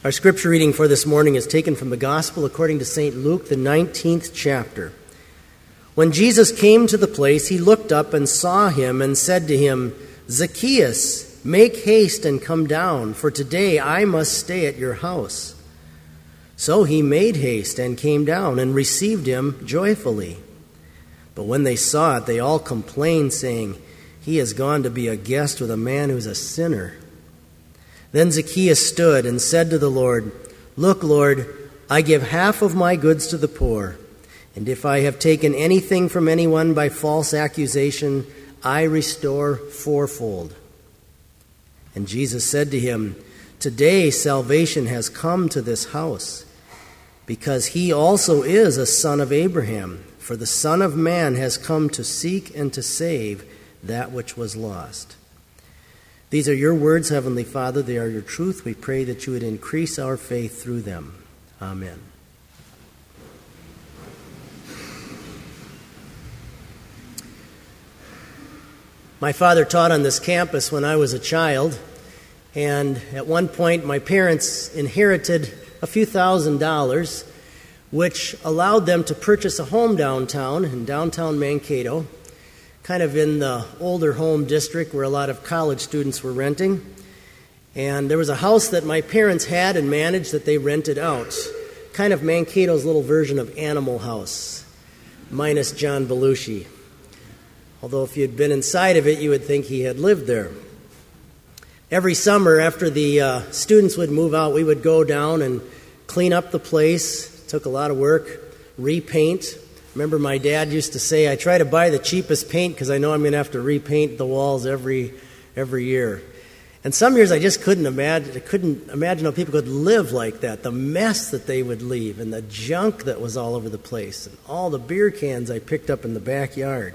Our scripture reading for this morning is taken from the Gospel according to St. Luke, the 19th chapter. When Jesus came to the place, he looked up and saw him and said to him, "Zacchaeus, make haste and come down, for today I must stay at your house." So he made haste and came down and received him joyfully. But when they saw it, they all complained, saying, "He has gone to be a guest with a man who's a sinner." Then Zacchaeus stood and said to the Lord, "Look, Lord, I give half of my goods to the poor, and if I have taken anything from anyone by false accusation, I restore fourfold." And Jesus said to him, "Today salvation has come to this house, because he also is a son of Abraham, for the Son of Man has come to seek and to save that which was lost." These are your words, Heavenly Father. They are your truth. We pray that you would increase our faith through them. Amen. My father taught on this campus when I was a child, and at one point my parents inherited a few $1,000s, which allowed them to purchase a home downtown, in downtown Mankato, kind of in the older home district where a lot of college students were renting. And there was a house that my parents had and managed that they rented out, kind of Mankato's little version of Animal House, minus John Belushi. Although if you'd been inside of it, you would think he had lived there. Every summer after the students would move out, we would go down and clean up the place. It took a lot of work, repaint. Remember, my dad used to say, "I try to buy the cheapest paint because I know I'm going to have to repaint the walls every year." And some years I just couldn't imagine how people could live like that. The mess that they would leave and the junk that was all over the place and all the beer cans I picked up in the backyard.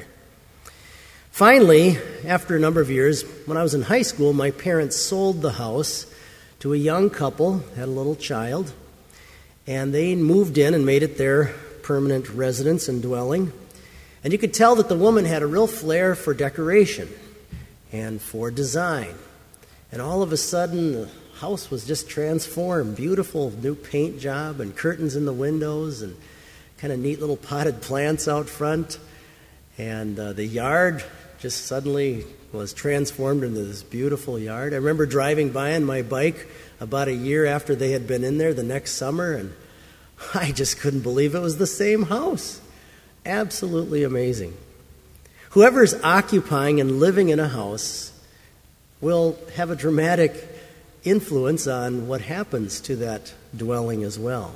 Finally, after a number of years, when I was in high school, my parents sold the house to a young couple, had a little child, and they moved in and made it their permanent residence and dwelling. And you could tell that the woman had a real flair for decoration and for design. And all of a sudden, the house was just transformed. Beautiful new paint job and curtains in the windows and kind of neat little potted plants out front. And the yard just suddenly was transformed into this beautiful yard. I remember driving by on my bike about a year after they had been in there the next summer, and I just couldn't believe it was the same house. Absolutely amazing. Whoever is occupying and living in a house will have a dramatic influence on what happens to that dwelling as well.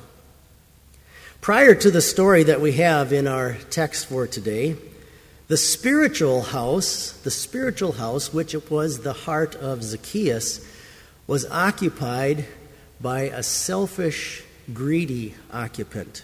Prior to the story that we have in our text for today, the spiritual house, which it was the heart of Zacchaeus, was occupied by a selfish, greedy occupant.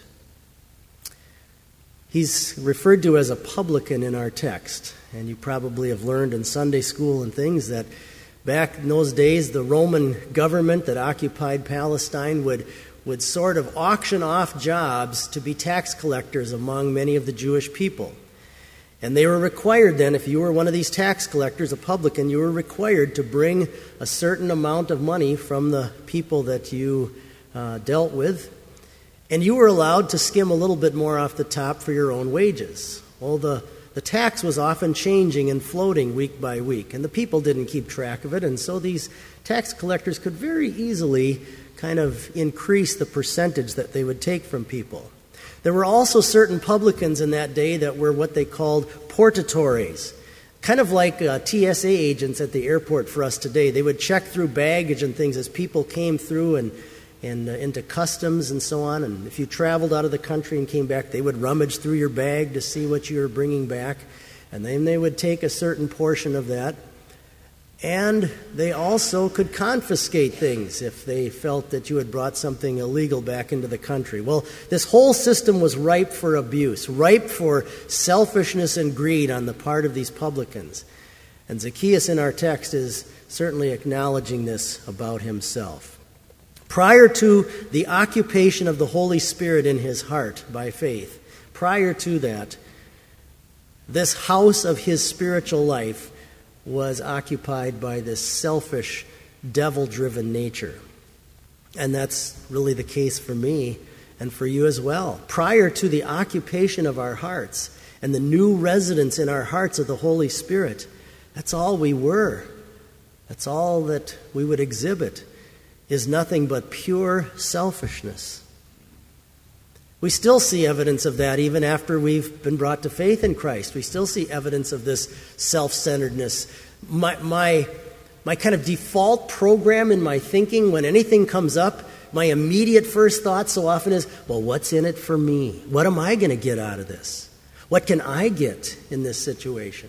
He's referred to as a publican in our text, and you probably have learned in Sunday school and things that back in those days, the Roman government that occupied Palestine would sort of auction off jobs to be tax collectors among many of the Jewish people. And they were required then, if you were one of these tax collectors, a publican, you were required to bring a certain amount of money from the people that you dealt with, and you were allowed to skim a little bit more off the top for your own wages. Well, the tax was often changing and floating week by week, and the people didn't keep track of it, and so these tax collectors could very easily kind of increase the percentage that they would take from people. There were also certain publicans in that day that were what they called portatores, kind of like TSA agents at the airport for us today. They would check through baggage and things as people came through and into customs and so on. And if you traveled out of the country and came back, they would rummage through your bag to see what you were bringing back. And then they would take a certain portion of that. And they also could confiscate things if they felt that you had brought something illegal back into the country. Well, this whole system was ripe for abuse, ripe for selfishness and greed on the part of these publicans. And Zacchaeus in our text is certainly acknowledging this about himself. Prior to the occupation of the Holy Spirit in his heart by faith, prior to that, this house of his spiritual life was occupied by this selfish, devil-driven nature. And that's really the case for me and for you as well. Prior to the occupation of our hearts and the new residence in our hearts of the Holy Spirit, that's all we were. That's all that we would exhibit, is nothing but pure selfishness. We still see evidence of that even after we've been brought to faith in Christ. We still see evidence of this self-centeredness. My kind of default program in my thinking, when anything comes up, my immediate first thought so often is, well, what's in it for me? What am I going to get out of this? What can I get in this situation?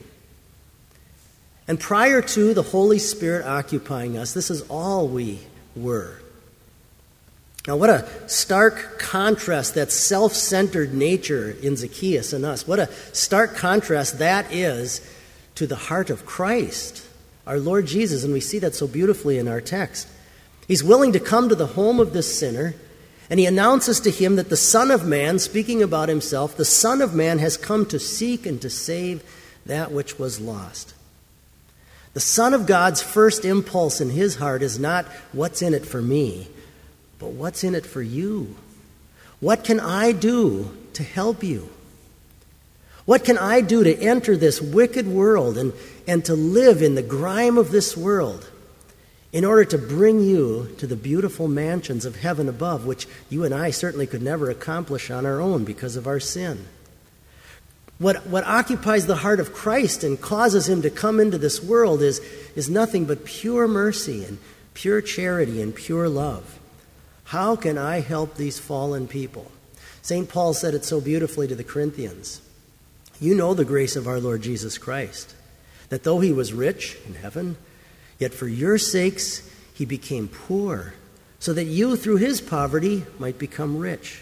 And prior to the Holy Spirit occupying us, this is all we were. Now, what a stark contrast, that self-centered nature in Zacchaeus and us. What a stark contrast that is to the heart of Christ, our Lord Jesus, and we see that so beautifully in our text. He's willing to come to the home of this sinner, and he announces to him that the Son of Man, speaking about himself, the Son of Man has come to seek and to save that which was lost. The Son of God's first impulse in his heart is not, what's in it for me? But what's in it for you? What can I do to help you? What can I do to enter this wicked world and to live in the grime of this world in order to bring you to the beautiful mansions of heaven above, which you and I certainly could never accomplish on our own because of our sin? What occupies the heart of Christ and causes him to come into this world is nothing but pure mercy and pure charity and pure love. How can I help these fallen people? St. Paul said it so beautifully to the Corinthians. You know the grace of our Lord Jesus Christ, that though he was rich in heaven, yet for your sakes he became poor, so that you through his poverty might become rich.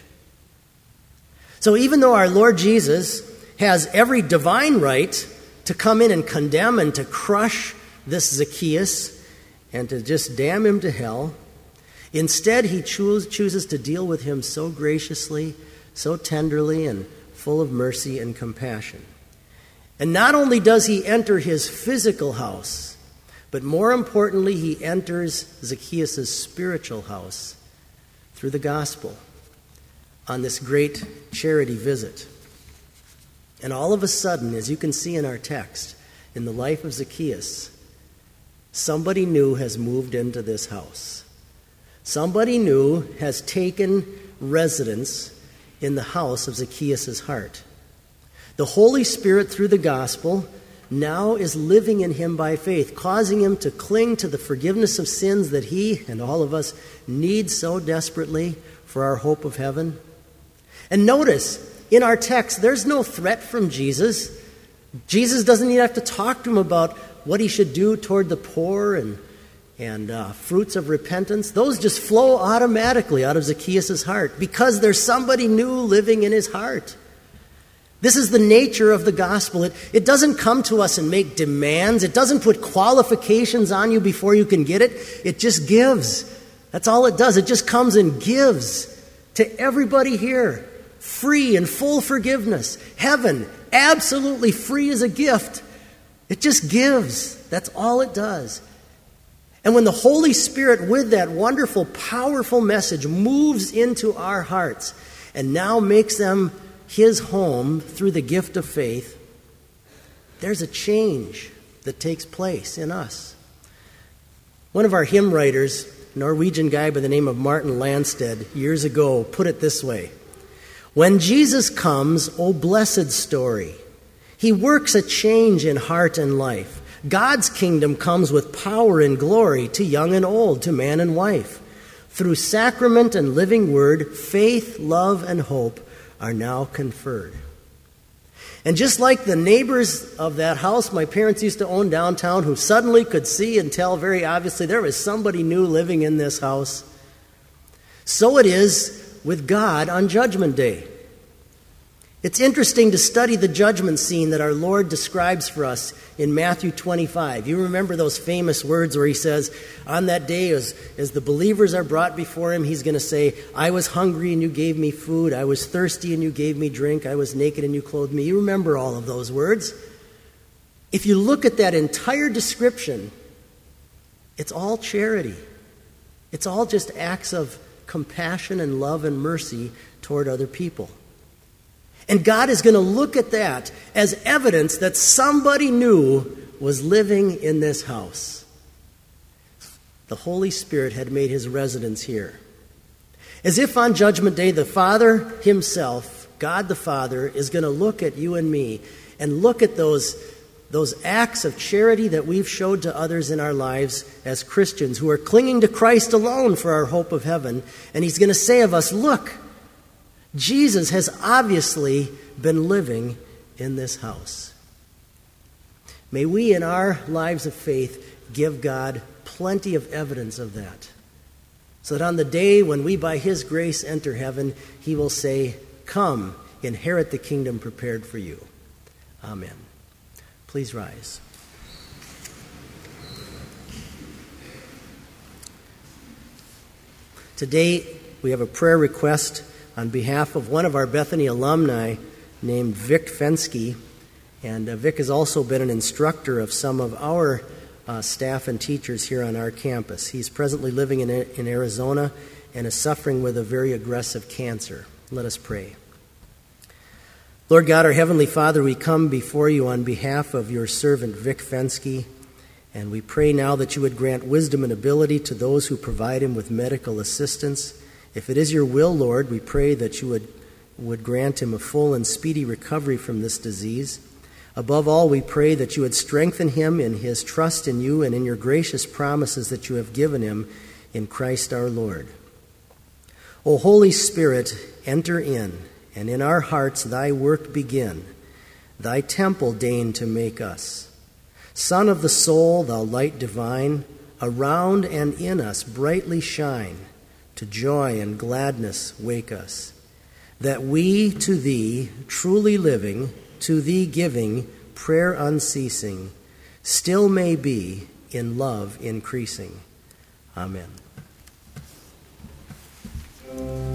So even though our Lord Jesus has every divine right to come in and condemn and to crush this Zacchaeus and to just damn him to hell, instead, he chooses to deal with him so graciously, so tenderly, and full of mercy and compassion. And not only does he enter his physical house, but more importantly, he enters Zacchaeus' spiritual house through the gospel on this great charity visit. And all of a sudden, as you can see in our text, in the life of Zacchaeus, somebody new has moved into this house. Somebody new has taken residence in the house of Zacchaeus' heart. The Holy Spirit, through the gospel, now is living in him by faith, causing him to cling to the forgiveness of sins that he and all of us need so desperately for our hope of heaven. And notice, in our text, there's no threat from Jesus. Jesus doesn't even have to talk to him about what he should do toward the poor and fruits of repentance. Those just flow automatically out of Zacchaeus' heart because there's somebody new living in his heart. This is the nature of the gospel. It doesn't come to us and make demands. It doesn't put qualifications on you before you can get it. It just gives. That's all it does. It just comes and gives to everybody here. Free and full forgiveness. Heaven, absolutely free as a gift. It just gives. That's all it does. And when the Holy Spirit, with that wonderful, powerful message, moves into our hearts and now makes them his home through the gift of faith, there's a change that takes place in us. One of our hymn writers, a Norwegian guy by the name of Martin Landstedt, years ago put it this way: when Jesus comes, oh blessed story, he works a change in heart and life. God's kingdom comes with power and glory to young and old, to man and wife. Through sacrament and living word, faith, love, and hope are now conferred. And just like the neighbors of that house my parents used to own downtown, who suddenly could see and tell very obviously there was somebody new living in this house, so it is with God on Judgment Day. It's interesting to study the judgment scene that our Lord describes for us in Matthew 25. You remember those famous words where he says, on that day, as the believers are brought before him, he's going to say, I was hungry and you gave me food. I was thirsty and you gave me drink. I was naked and you clothed me. You remember all of those words. If you look at that entire description, it's all charity. It's all just acts of compassion and love and mercy toward other people. And God is going to look at that as evidence that somebody new was living in this house. The Holy Spirit had made his residence here. As if on Judgment Day, the Father himself, God the Father, is going to look at you and me and look at those acts of charity that we've showed to others in our lives as Christians who are clinging to Christ alone for our hope of heaven. And he's going to say of us, look, Jesus has obviously been living in this house. May we in our lives of faith give God plenty of evidence of that, so that on the day when we by his grace enter heaven, he will say, come, inherit the kingdom prepared for you. Amen. Please rise. Today, we have a prayer request on behalf of one of our Bethany alumni named Vic Fensky. And Vic has also been an instructor of some of our staff and teachers here on our campus. He's presently living in Arizona and is suffering with a very aggressive cancer. Let us pray. Lord God, our Heavenly Father, we come before you on behalf of your servant Vic Fensky, and we pray now that you would grant wisdom and ability to those who provide him with medical assistance. If it is your will, Lord, we pray that you would grant him a full and speedy recovery from this disease. Above all, we pray that you would strengthen him in his trust in you and in your gracious promises that you have given him in Christ our Lord. O Holy Spirit, enter in, and in our hearts thy work begin. Thy temple deign to make us. Sun of the soul, thou light divine, around and in us brightly shine. To joy and gladness wake us, that we to thee truly living, to thee giving, prayer unceasing, still may be in love increasing. Amen.